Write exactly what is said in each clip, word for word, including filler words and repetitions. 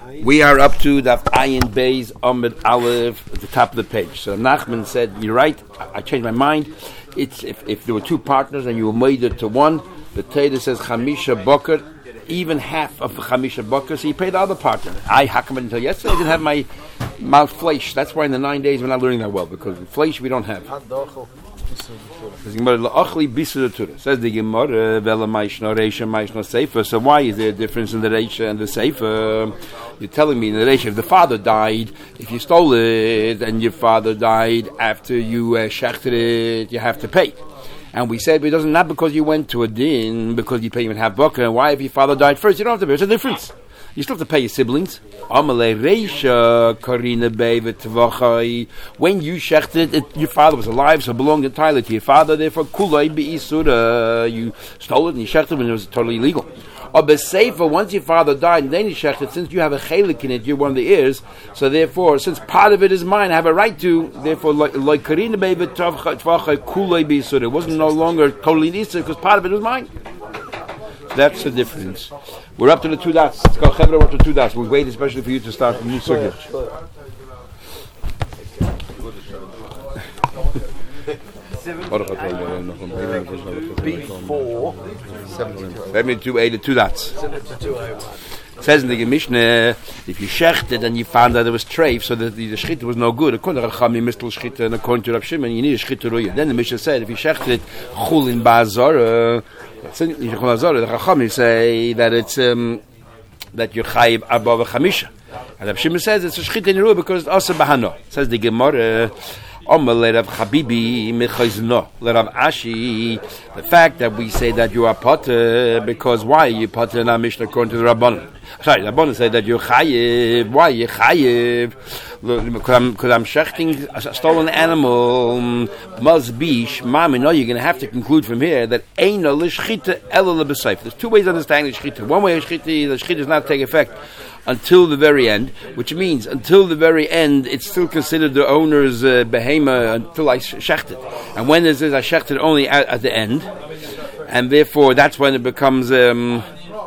We are up to the Ayin Beis Amud Aleph at the top of the page. So Nachman said, "You're right. I changed my mind. It's if, if there were two partners and you were made it to one, the Torah says Chamisha Boker, even half of the Chamisha Boker, so you pay the other partner. I hakam until yesterday I didn't have my mouth flesh. That's why in the nine days we're not learning that well because flesh we don't have." Says the Gemara, so why is there a difference in the Reisha and the Sefer? You're telling me in the Reisha, if the father died, if you stole it and your father died after you uh, shechted it, you have to pay. And we said it doesn't not because you went to a din, because you pay even half boker. And why if your father died first, you don't have to pay. There's a difference. You still have to pay your siblings. When you shechted it, your father was alive, so it belonged entirely to your father. Therefore, kulay be'isura, you stole it and you shechted when it was totally illegal. Or be'seifa, once your father died and then you shechted, since you have a chelik in it, you're one of the heirs. So therefore, since part of it is mine, I have a right to. Therefore, like karina kulay be'isura, it wasn't no longer totally isur because part of it was mine. That's the difference. We're up to the two dots. It's called Chevra, we're up to two dots. We'll wait especially for you to start from new circuit. Before Let me do eight to two dots. It says in the Mishnah, if you shechted and you found that it was treif, so that the, the shchita was no good, according to Rachami, mistel shchita, and according to Rav Shimon, you need a shchita ruya. Then the Mishnah said, if you shechted chulin ba'azara, the Rachami say that it's um, that you're chayiv above a chamisha. And Rav Shimon says it's a shchita in ruya because it's also bahano. It says the Gemara, Omer Rav Chabibi mechayzno Rav Ashi. The fact that we say that you are potter because why are you potter in our Mishnah according to the Rabbanon? Sorry, the Rabbanon say that you're chayiv. Why are you chayiv? Because I'm, because I'm shechting a stolen animal. Must be shmami. No, you're going to have to conclude from here that eino l'shchita ela l'b'seif. There's two ways of understanding the shchita. One way of shchita, the shchita does not take effect until the very end, which means until the very end, it's still considered the owner's uh, behema until I shecht it. And when is it I shecht it only at, at the end, and therefore that's when it becomes, um,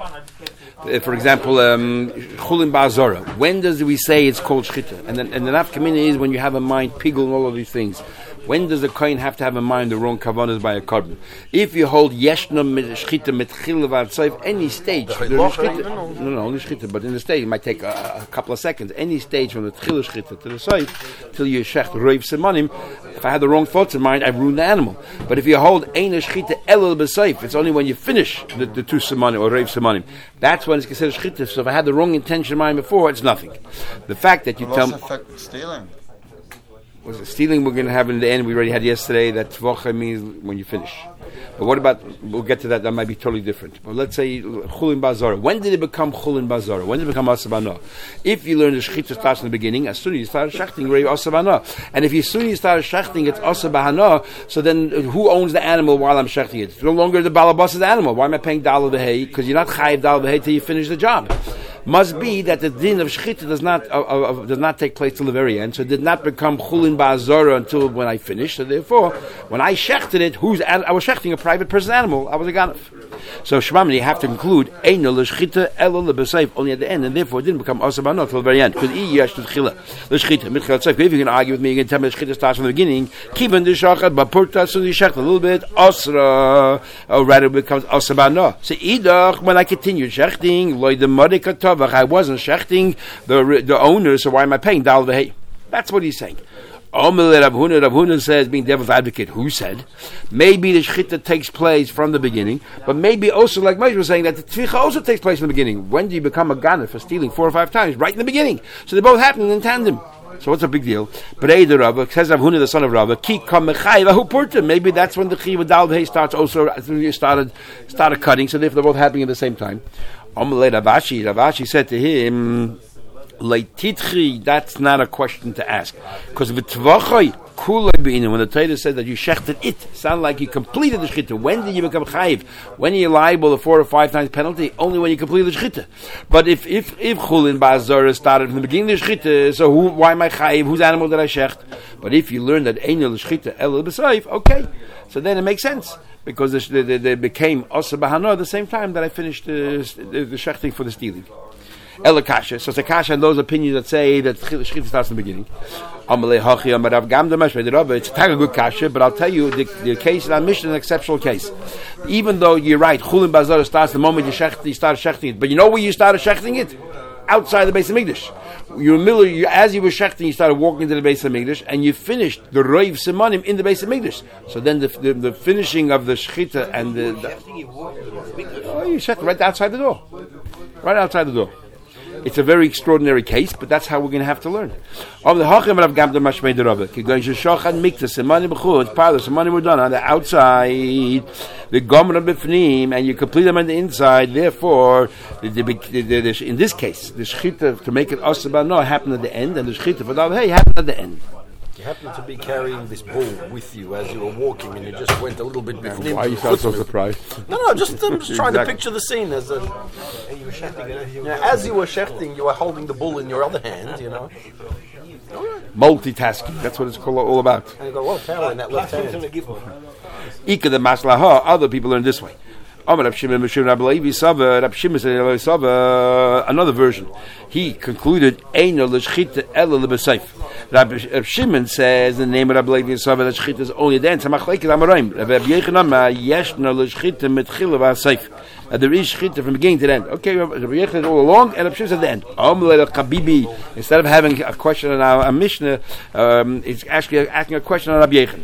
uh, for example, um, chulin ba'azara. When does we say it's called shchita? And then, and the nafkamina is when you have a mind pigul and all of these things. When does a kohen have to have in mind the wrong kavanas by a korban? If you hold yeshna shchita mitchil v'atzaif, any stage, no, no, only shchita, but in the stage it might take a, a couple of seconds. Any stage from the tchil shchita to the seif till you shecht roiv semanim. If I had the wrong thoughts in mind, I've ruined the animal. But if you hold eina shchita elul b'seif, it's only when you finish the, the two semanim or roiv semanim. That's when it's considered shchita. So if I had the wrong intention in mind before, it's nothing. The fact that you tell me stealing. Was it stealing we're going to have in the end? We already had yesterday that tvocha means when you finish. But what about, we'll get to that, that might be totally different. But let's say chulin ba'azara. When did it become chulin ba'azara? When did it become asabana? If you learn the shechita starts in the beginning, as soon as you start shechting, you're asabana. And if you, as soon as you start shechting, it's asabahana, so then who owns the animal while I'm shechting it? It's no longer the balabas's animal. Why am I paying dal v'hei? Because you're not chayiv dal v'hei till you finish the job. Must be that the din of shechita does not uh, uh, does not take place till the very end, so it did not become chulin ba'azara until when I finished. So therefore, when I shechted it, who's I was shechting a private person's animal. I was a ganef. So shmamini, you have to include eino l'shchita elo l'b'seif only at the end, and therefore it didn't become asabana until the very end. Because yesh l'chila l'shchita mitchil tzayf. If you're going to argue with me, you're going to tell me l'shchita starts from the beginning. Kivan d'shachat b'purta, so you shecht a little bit asra, or rather it becomes asabana. So idach, when I continued shechting, loy the modikatov. I wasn't shechting the the owner, so why am I paying dal v'hei? That's what he's saying. Omer Rav Huna, Rav Huna says, being devil's advocate, who said maybe the shechita takes place from the beginning, but maybe also, like Moshe was saying, that the tvicha also takes place from the beginning. When do you become a ganef for stealing four or five times? Right in the beginning. So they both happen in tandem. So what's a big deal? But Eider Rava says Rav Huna, the son of Rava, ki kam mechayiv ahu purta. Maybe that's when the chiv dal v'hei starts also. You started started cutting, so therefore they're both happening at the same time. Amalei Rav Ashi, Rav Ashi said to him, Leititchi, that's not a question to ask. Because v'tvachai kulay be'inu, when the Torah said that you shechted it, sound like you completed the shechita. When did you become chayiv? When are you liable to four or five times penalty? Only when you completed the shechita. But if if if chulin ba'azara started from the beginning of the shechita, so who, why am I chayiv? Whose animal did I shecht? But if you learn that eino l'shechita elo b'seif, okay, so then it makes sense. Because they, they, they became asa bahana at the same time that I finished the, the, the shechting for the stealing. Ela kasha. So it's a kasha on those opinions that say that shechita starts in the beginning. Amalei hachi amar Rav Gamda mashmei the Rabba. It's a good kasha, but I'll tell you the, the case in our Mishnah is an exceptional case. Even though you're right, chulin bazar starts the moment you shech, you start shechting it. But you know where you started shechting it? Outside the Beis Hamikdash. You, you as you were shechting, you started walking into the Beis Hamikdash, and you finished the roiv simanim in the Beis Hamikdash. So then the, the the finishing of the shechita and the, the oh, you shechted right outside the door, right outside the door. It's a very extraordinary case, but that's how we're going to have to learn. Of the hachim of Gamda mashmei derabah, kigoyin sheshochan mikta simanim b'chutz, parla simanim were done on the outside, the gomra b'fnim, and you complete them on the inside. Therefore, the, the, the, the, in this case, the shechita to make it asaba no happened at the end, and the shechita for the hey happened at the end. You happened to be carrying this bull with you as you were walking, and you just went a little bit before. Why you sound so surprised? No, no, just I'm just trying Exactly. to picture the scene as a. Yeah, as you were shechting, you were holding the bull in your other hand, you know. Multitasking. That's what it's called, all about. And you go, well, power in that left hand. Ika the maslaha. Other people learn this way. Amar Rab Shimon Mishum Rab Levi Sava. Rab Shimon said Rab Sava. Another version. He concluded Eino l'shchita ela l'besayf. Rab Shimon says the name of Rab Levi Sava that shchita is only then. Samachlekes Amoraim. Rab Yechonam yeshna l'shchita mitchila v'asayf. Uh, there is shechita from beginning to the end. Okay, Rabbi Yechon all along, and Rabbi Shimon at the end. Chabibi, instead of having a question on our, our Mishnah, um, it's actually asking a question on Rabbi Yechon.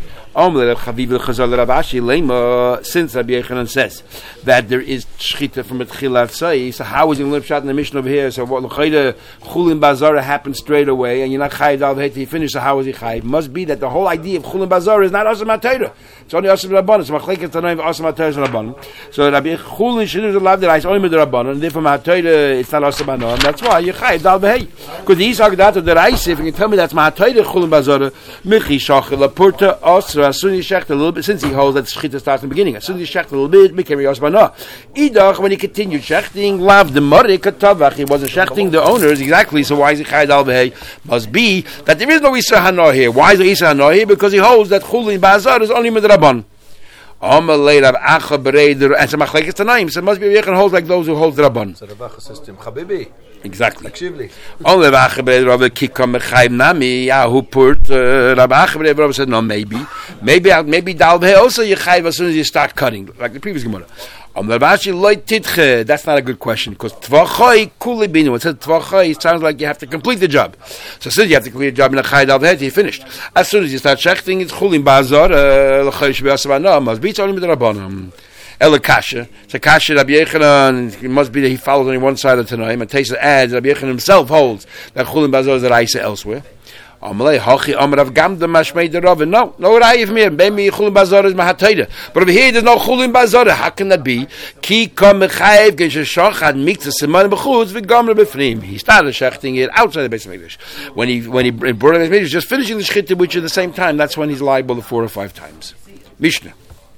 Since Rabbi Yechon says that there is shechita from Tchilat Say, so how is it lip shot in the Mishnah over here? So what l'chayda chulin bazara happened straight away, and you're not chayiv al v'het he finished. So how is he chayiv? Must be that the whole idea of chulin bazara is not asam atayra. It's only asam rabbanon. So machlekes tanoim asam atayra rabbanon. So Rabbi chulin shouldn't have allowed that it's only with the rabbanon, and therefore atayra it's not asam anon. That's why you chayiv al v'het. Because the isag that of the Raisa, if you can tell me that's atayra chulin bazara, michi shachel lapurta asra. As soon as you shecht a little bit, since he holds that shechita starts in the beginning, as soon as you shecht a little bit, became yosbana. Idach, when he continued shechting, lav the mori katavach, he wasn't shechting the owners exactly. So why is he chayed al behei? Must be that there is no isa hano here. Why is there isa hano here? Because he holds that chulin bazar is only midrabban. Amalei Rav Acha Bereder and some machlekes tanaim. So it must be Yechon holds like those who hold the rabban. So the Rav Acha system, Chabibi. Exactly. Akshivli. Only Rav Acha Bereder Rav Kikam Mechayim Nami. Yeah, who put uh, Rav Acha Bereder Rav said no, maybe, maybe, maybe Dalvei also you chayv as soon as you start cutting, like the previous Gemara. Um, that's not a good question because tvachai kuli binu. It says tvachai. It sounds like you have to complete the job. So since you have to complete the job in a chayid al v'het, you finished. As soon as you start shechting, it's chulim bazar. L'chayis b'yasavana must be it's only midrabanan. Ela kasha. It's a kasha. Rabbi Yechanan. It must be that he follows only one side of Tanaim. And Taisa adds Rabbi Yechanan himself holds that chulim bazar is the Raisa elsewhere. Amalei hachi amar Rav Gamda mashmei derava. No, no raya from here. Maybe chulin bazara is mahatayda, but over here there's no chulin bazara. How can that be? Ki kam mechayev geshashachad mikta seman b'chutz v'gamra b'fnim. He started shechting it outside the Beis Hamikdash. When he when he brought it in the Beis Hamikdash, just finishing the shechita, which at the same time, that's when he's liable to four or five times. Mishnah.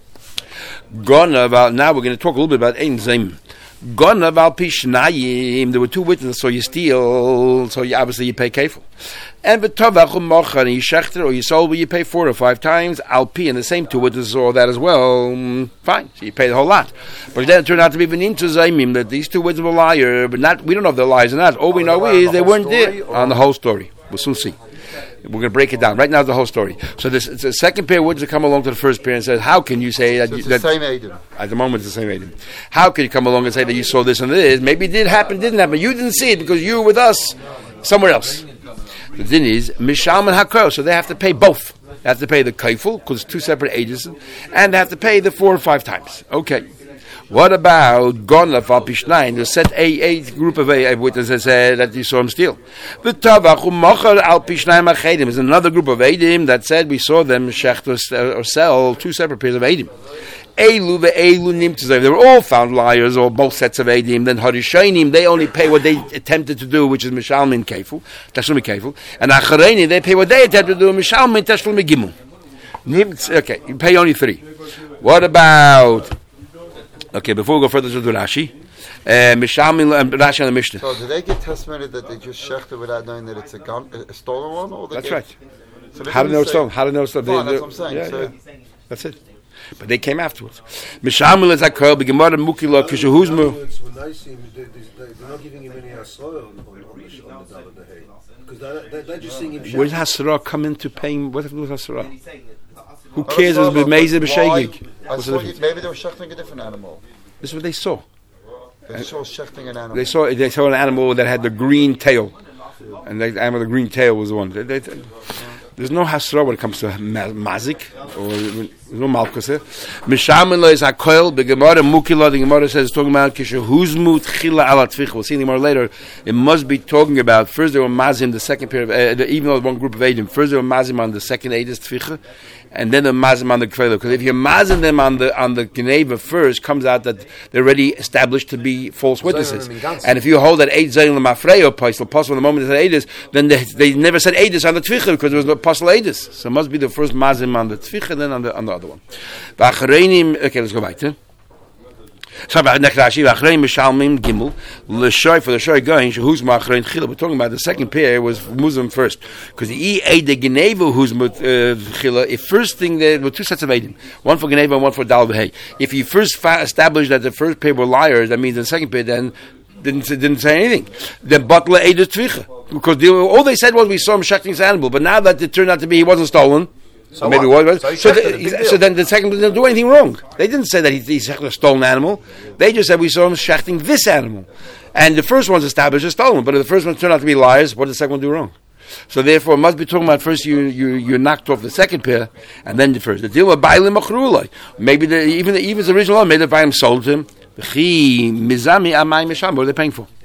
Gonna about now we're going to talk a little bit about ein zaim. Gonna about pishnayim. There were two witnesses, so you steal, so you obviously you pay kefil. And v'tovach u'mocha, you shechter or you sold, but you pay four or five times. Alpi, and the same two witnesses all that as well. Fine, so you pay the whole lot. But then it turned out to be even to zaymim that these two witnesses were liars, but not. We don't know if they're liars or not. All we know is they weren't there on the whole story. We'll soon see. We're going to break it down. Right now, the whole story. So this, it's the second pair of witnesses come along to the first pair and says, how can you say that... So it's you, that the same Adam. At the moment, it's the same Adam. How can you come along and say that you saw this and this? Maybe it did happen, it didn't happen. You didn't see it because you were with us somewhere else. The thing is, Misham and Hakro, so they have to pay both. They have to pay the kaiful, because it's two separate agents, and they have to pay the four or five times. Okay. What about Gonlaf al Pishnain? There's set a, a group of a, a witnesses that said that you saw him steal. The Tavach Machar al Pishnain Machedim is another group of Edim that said we saw them shecht or, or sell two separate pairs of Edim. Elu the Elu Nimtzav. They were all found liars, or both sets of Edim. Then Harishainim, they only pay what they attempted to do, which is Mishalmin Keful, Tashlumi Keful. And Achareini, they pay what they attempted to do, Mishalmin Tashlumi Gimel. Nimtz, okay, you pay only three. What about... Okay, before we go further to the Rashi, Mishalmin and Rashi on the Mishnah. So, did they get testimony that they just shechted without knowing that it's a, gun, a stolen one? Or they that's get, right. So How do they know it's stolen? How do they know it's stolen? Fine, They, that's what I'm saying. Yeah, so yeah. That's it. but they came afterwards. Mishamil is Hakoil b'Gemara Mukila Kishahuzmu. When they see him, they, they, they're not giving him any hasra on, on, on the on the David Hay because they're, they're, they're just seeing him. Where did Hasra come into paying? What happened with Hasra? Who cares? It was b'Meizer b'Shegig. I saw you, maybe they were shechting a different animal. This is what they saw. They saw shechting an animal. They saw they saw an animal that had the green tail, and the animal with the green tail was the one. They, they, they, there's no hasra when it comes to ma- mazik or there's no malchus. Mishamela is hakoil. The Gemara Mukila. The Gemara says talking about kishahuzmu tchila ala tficha. We'll see the Gemara later. It must be talking about first they were mazim the second pair of uh, even though one group of Eidim. First they were mazim on the second Eidis tficha. And then the mazim on the kveila. Because if you're mazim them on the on the geneva first, comes out that they're already established to be false witnesses. And if you hold that eid zayin lemafreyo paisel possible the moment they said eidis, then they, they never said eidis on the tficha because there was no pasul eidis. So it must be the first mazim on the tficha, then on the on the other one. Okay, let's go back to. So about next Rashi, Achrein Mishalmim Gimel L'Shoy for the Shoy going who's Machrein Chila. We're talking about the second pair was Muslim first because the Eid the Geneva who's Chila. If first thing there were two sets of Eidim, one for Geneva and one for Dal B'Hei. If you first fa- established that the first pair were liars, that means the second pair then didn't didn't say anything. Then Butler Eid Tvicha because they, all they said was we saw him shechting his animal, but now that it turned out to be he wasn't stolen. So maybe what? was So, so, the, so then the second didn't do anything wrong. They didn't say that he, he shechted a stolen animal. They just said we saw him shechting this animal, and the first one's established as stolen. But if the first one turned out to be liars, what did the second one do wrong? So therefore, it must be talking about first you you you knocked off the second pair, and then the first. The deal with bailim machrulai. Maybe the, even the, even his original one, maybe the bailim sold to him. Mizami amay misham. What are they paying for?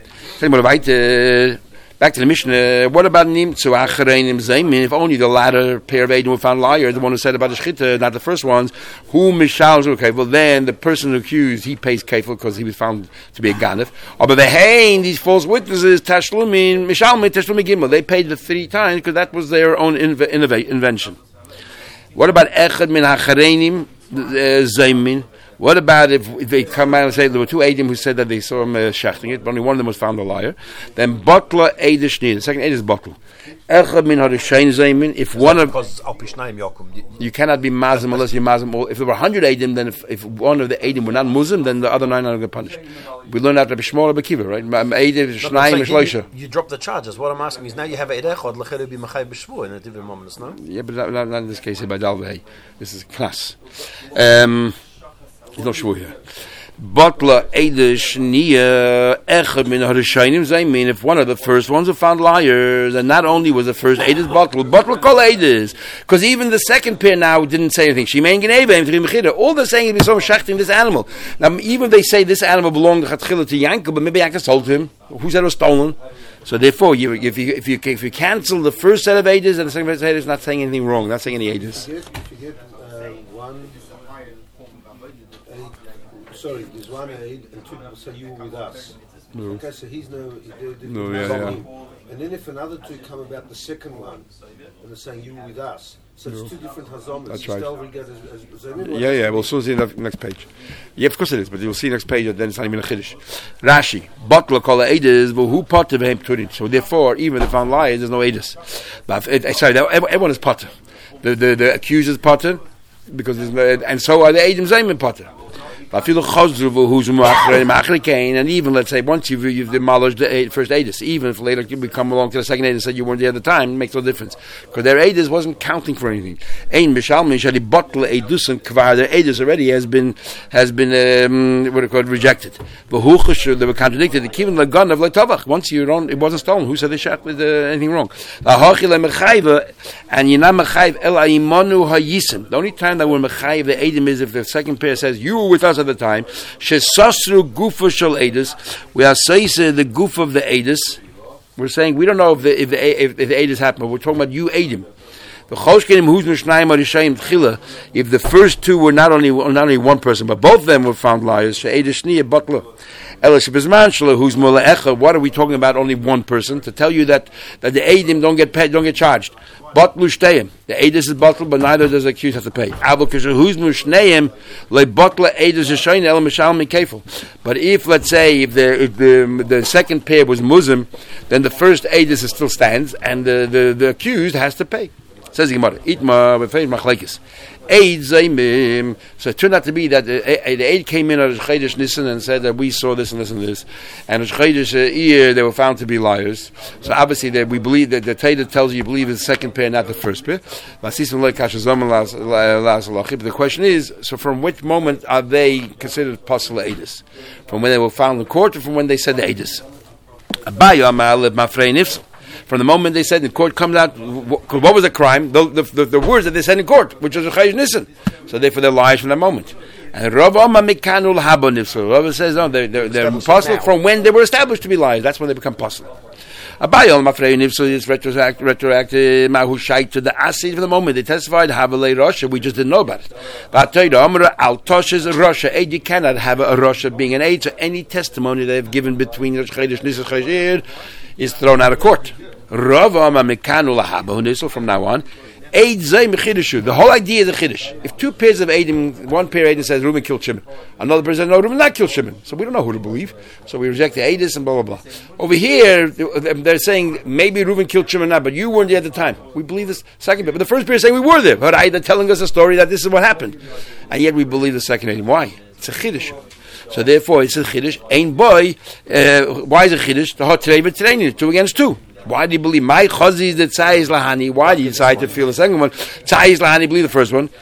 Back to the Mishnah. What about Nimtzu Achareinim Zaymin? If only the latter pair of Eidim were found liar, the one who said about the Shchita, not the first ones, who Mishal okay, well then the person accused, he pays kefil because he was found to be a ganef. Or but the hein, these false witnesses, Tashlumin, Mishalmin, Tashlumin Gimel, they paid the three times because that was their own inv- innov- invention. What about Echad Min Achareinim Zaymin? What about if, if they come out and say there were two Eidim who said that they saw him uh, shechting it, but only one of them was found a liar? Then Butler Eid Shni. The second Eid is Butler. Echad min harishayin zaymin. If one of because al pishnayim yakum, you, you cannot be mazim unless you mazim all. If there were hundred Eidim, then if, if one of the Eidim were not Muslim, then the other nine are going to get punished. We learned that Rabbi Shmuel Rabbi Kiva, right? Eidim Shnayim Shloisha. You drop the charges. What I'm asking is now you have Eid Echad l'chelu be machay b'shvu in a different moment, no? Yeah, but not, not, not in this case. By Dalvei, this is class. Um. It's not sure here. Butler Eidish Nia Echad min Harishainim Zaymin. If one of the first ones were found liars, and not only was the first Eidish Butler, Butler call Eidish, because even the second pair now didn't say anything. Shimein Geneva Trim Chida. All they're saying is we saw him shechting this animal. Now even if they say this animal belonged to Chatchila to Yankel, but maybe Yankel sold to him. Who said it was stolen? So therefore, you, if you if you if you cancel the first set of Eidish and the second set of Eidish, not saying anything wrong, not saying any Eidish. If you get, if you get uh, one. Sorry, there's one aid and two people say you were with us. No. Okay, so he's no, he did, did no, yeah, yeah. And then if another two come about the second one and they're saying you were with us, so no. It's two different hazomas. That's right. As, as, as yeah, yeah, we'll soon see the next page. Yeah, of course it is, but you'll see next page and then it's not even a chiddush. Rashi, Butler call it Eidos, but who potter him to it? So therefore, even if found liars, there's no Eidos. But it, sorry, everyone is potter. The the the accused is potter because there's no, and so are the Eidim Zaymin potter. And even let's say once you've, you've demolished the eight, first Eidos, even if later we come along to the second Eidos and said you weren't there at the time, it makes no difference because their Eidos wasn't counting for anything. Ein Mishalmin Shali Bottle Eidos and Kvar, their Eidos already has been has been um, what are called rejected. But who they were contradicted. The Kivin Lagun of Letovach. Once you don't, it wasn't stolen. Who said they shot with uh, anything wrong? And you're not Mechayv El Aimonu Hayisim. The only time that we're Mechayv the Eidim is if the second pair says you were with us at the time. Shesasru gufa shel edus. We are saying the goof of the edus. We're saying we don't know if the if the if, if the edus happened. But we're talking about you edim. The choshkenim who's mishnayim arishayim tchila. If the first two were not only not only one person, but both of them were found liars. She'edus shniya butler. Elish bizman shelo who's moleecha. What are we talking about? Only one person to tell you that that the edim don't get paid, don't get charged. Batlu shteim. The edus is batlu, but neither does the accused have to pay. Who's mushneim le batla edus yishayin el mishal mikefel. But if let's say if the if the the second pair was Muslim, then the first edus still stands, and the, the the accused has to pay. Says the Gemara, Itma, Befeish Machlekes. Eid Zaymim. So it turned out to be that the Eid came in at Chodesh Nisan and said that we saw this and this and this. And at Chodesh Iyar, they were found to be liars. So obviously that we believe that the Torah tells you you believe in the second pair, not the first pair. But the question is, so from which moment are they considered Pasal Eidus? From when they were found in court or from when they said the Eidus? From the moment they said the court comes out, what, what was the crime? The, the, the, the words that they said in court, which was a Chodesh Nisan. So therefore they're liars from that moment. And Rav Amma Mikanul Habonif. So Rav says, no, they're, they're, they're apostle from when they were established to be liars. That's when they become apostle. Abayol Mafrein, so it's retroactive, retroactive, Mahu Shait to the Asid from the moment they testified, Havalei Russia, we just didn't know about it. But Amra Al Tosh is a Russia aid, you cannot have a Russia being an aid, so any testimony they have given between Rosh Chodesh Nisan Chayir is thrown out of court. Rav Amma Mikanul Habonif, from now on. Eid Zay Mechidushu. The whole idea is a Chiddush. If two pairs of Eidim, one pair of Eidim says Reuben killed Shimon, another pair says no, Reuben not killed Shimon. So we don't know who to believe. So we reject the Eidis and blah blah blah. Over here, they're saying maybe Reuben killed Shimon not, but you weren't there at the time. We believe this second pair, but the first pair is saying we were there. But they're telling us a story that this is what happened, and yet we believe the second Eidim. Why? It's a Chiddush. So therefore, it's a Chiddush. Ein boy. Uh, why is it Chiddush? The hot today, but today, two against two. Why do you believe my chazi is the tzayis lahani? Why do you decide to feel the second one? Tzayis lahani, believe the first one.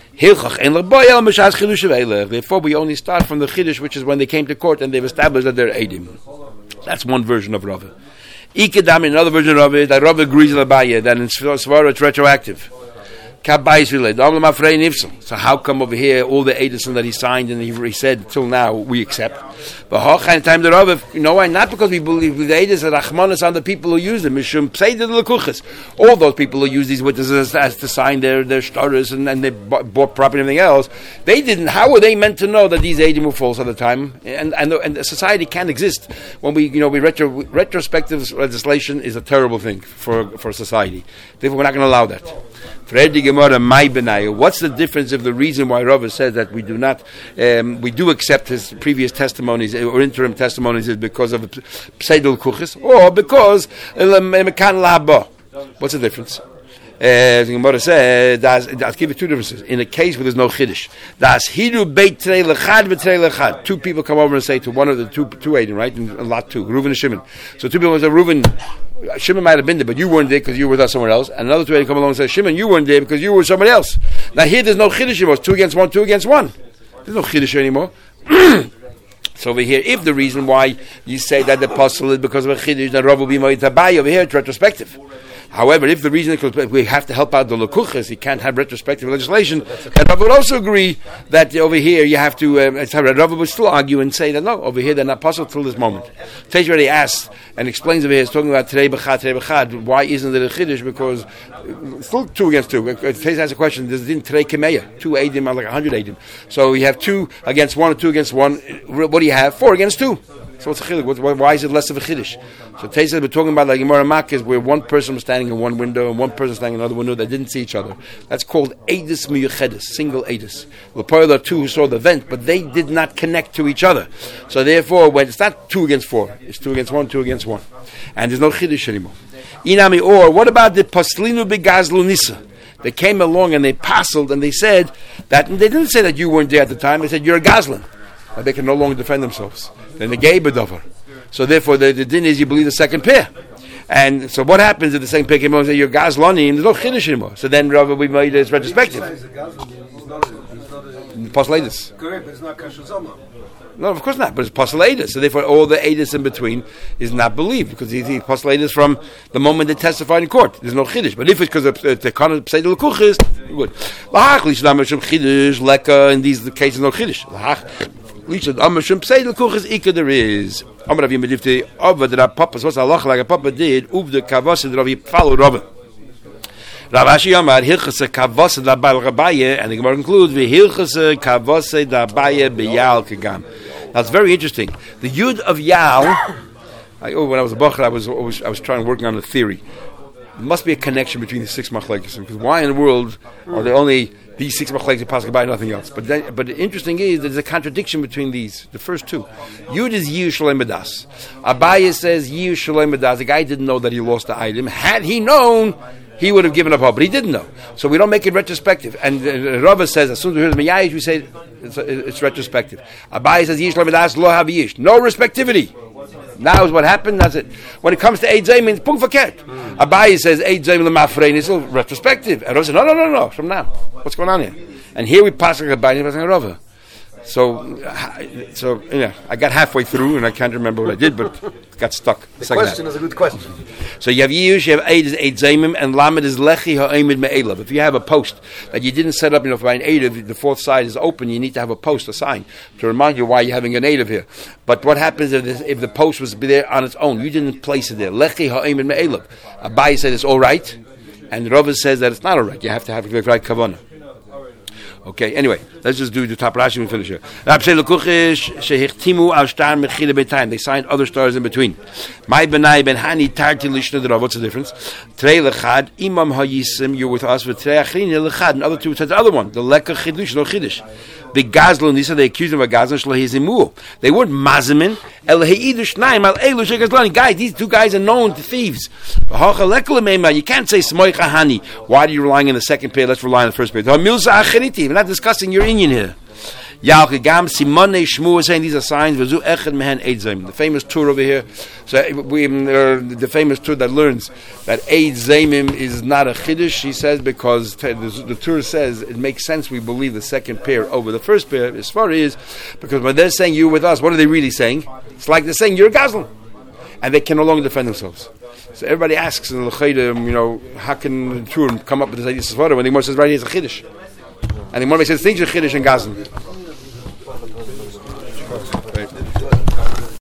Therefore, we only start from the chiddush, which is when they came to court and they've established that they're eidim. That's one version of Rava. Ikedam, another version of Rava, that Rava agrees with Abaye, that in Svara it's retroactive. So how come over here all the edison that he signed and he, he said till now we accept? But time the Rav, you know why? Not because we believe the edison that Rachmanis on the people who use them. All those people who use these witnesses as to sign their their starters and, and they bought, bought property and everything else. They didn't. How were they meant to know that these edim were false at the time? And and the, and the society can't exist when we you know we retro, retrospective legislation is a terrible thing for for society. Therefore, we're not going to allow that. What's the difference of the reason why Rava says that we do not, um, we do accept his previous testimonies or interim testimonies is because of Pseidel Kuchis or because what's the difference? Uh, the Gemara says, I'll give you two differences. In a case where there's no chiddush, das hidu beit trei lechad v'trei lechad. Two people come over and say to one of the two two Eidim, right? In lot two, Reuven and Shimon. So two people say, Reuven, Shimon might have been there, but you weren't there because you were with us somewhere else. And another two Eidim come along and say, Shimon, you weren't there because you were somebody else. Now here there's no chiddush anymore. It's two against one, two against one. There's no chiddush anymore. So over here, if the reason why you say that the apostle is because of a chiddush, then Rav will be moed tabai. Over here, it's retrospective. However, if the reason is we have to help out the lekuchas, you can't have retrospective legislation, and Rav would also agree that over here you have to, um, Rav would still argue and say that no, over here they're not possible till this moment. Teish already asks and explains over here, it's talking about Terei B'chad, Terei B'chad, why isn't it a chiddush? Because uh, still two against two. Teish asks a question, there's in Terei Kemeya, two Eidim are like a hundred Eidim. So you have two against one or two against one, what do you have? Four against two. So what's a chiddush? Why is it less of a chiddush? So Tei says we're talking about like Gemara Makkah, where one person was standing in one window and one person standing in another window that didn't see each other. That's called Eidus Miyuchedus, single Eidus. L'poil are two who saw the event, but they did not connect to each other. So therefore, when it's not two against four, it's two against one, two against one, and there's no chiddush anymore. Inami or what about the Paslinu Begazlu Nisa? They came along and they passled and they said that they didn't say that you weren't there at the time. They said you're a Gazlan. That they can no longer defend themselves. Then the gay bedover. So therefore, the, the din is you believe the second pair. And so what happens if the second pair came along and say you're Gazlani and there's no chiddush anymore? So then Rabbi we made it retrospective. Postulatus. Correct, but it's not Kasher Zoma. No, of course not. But it's postulatus. So therefore, all the edus in between is not believed because he's postulatus from the moment they testified in court. There's no chiddush. But if it's because of the kind of pseidel kuchis, good. In these cases, no chiddush. There is. Amar Rav Yimedifti, Ava that Papa, what's Allah like a Papa did, Uv the Kavasa that Rav followed Rav. Rav Ashi Amar, Hilchase Kavasa da Baal Rabaye, and the Gemara concludes, Hilchase Kavasa da Baye Beyal Kagam. That's very interesting. The Yud of Yal, I, oh, when I was a Bachar, I was, always, I was trying working on a theory. There must be a connection between the six machlekes, because why in the world are there only these six machlekes that pass by nothing else? But then, but the interesting is there's a contradiction between these. The first two, Yud is Yiyu Shalem B'das. Abaye says Yiyu Shalem B'das. The guy didn't know that he lost the item. Had he known, he would have given up hope, but he didn't know. So we don't make it retrospective. And uh, Rava says, as soon as we hear the Meyayish, we say it's, it's retrospective. Abai says, Yish Lamidas Lo Havi Yish. No respectivity. Now is what happened, that's it. When it comes to Eid Zayim, it's Pung Faket. Mm. Abai says, Eid Zayim Lemafrein is still retrospective. And Rava says, no, no, no, no, from now. What's going on here? And here we pass like Abai and passing a Rava. So, so yeah, I got halfway through and I can't remember what I did, but got stuck. The question half. is a good question. So you have Yish, you have Eid is Eid Zaymim, and Lamed is Lechi Ha'emid Me'elav. If you have a post that you didn't set up, you know, for an Eid, if the fourth side is open, you need to have a post, a sign, to remind you why you're having an Eid here. But what happens if, this, if the post was there on its own? You didn't place it there. Lechi Ha'emid Me'elav. Abai said it's all right, and Rava says that it's not all right. You have to have the right kavanah. Okay, anyway, let's just do the top Rashi and finish here. They signed other stars in between. What's the difference? Imam Hayisim, you're with us with Trei and other two said the other one, the Lekka Chidush, no Chidush. The Gazlan, they said they accused him of Gazlan, Shlehizimu. They weren't Mazimin, El Heidush Naim, Al Elu Shegazlani. Guys, these two guys are known to thieves. You can't say Smoicha Hani. Why are you relying on the second pair? Let's rely on the first pair. We're not discussing your Indian here. Yalkagam Simone Shmu is saying these are signs. The famous tour over here. So we, uh, the famous tour that learns that Eid Zaymim is not a Chiddush, he says, because t- the, the tour says it makes sense we believe the second pair over the first pair. As far as because when they're saying you're with us, what are they really saying? It's like they're saying you're a Gazlan. And they can no longer defend themselves. So everybody asks, you know, how can the tour come up with this idea when the Gemara says right here is a Chiddush? And the Gemara says things are Chiddush and Gazlan.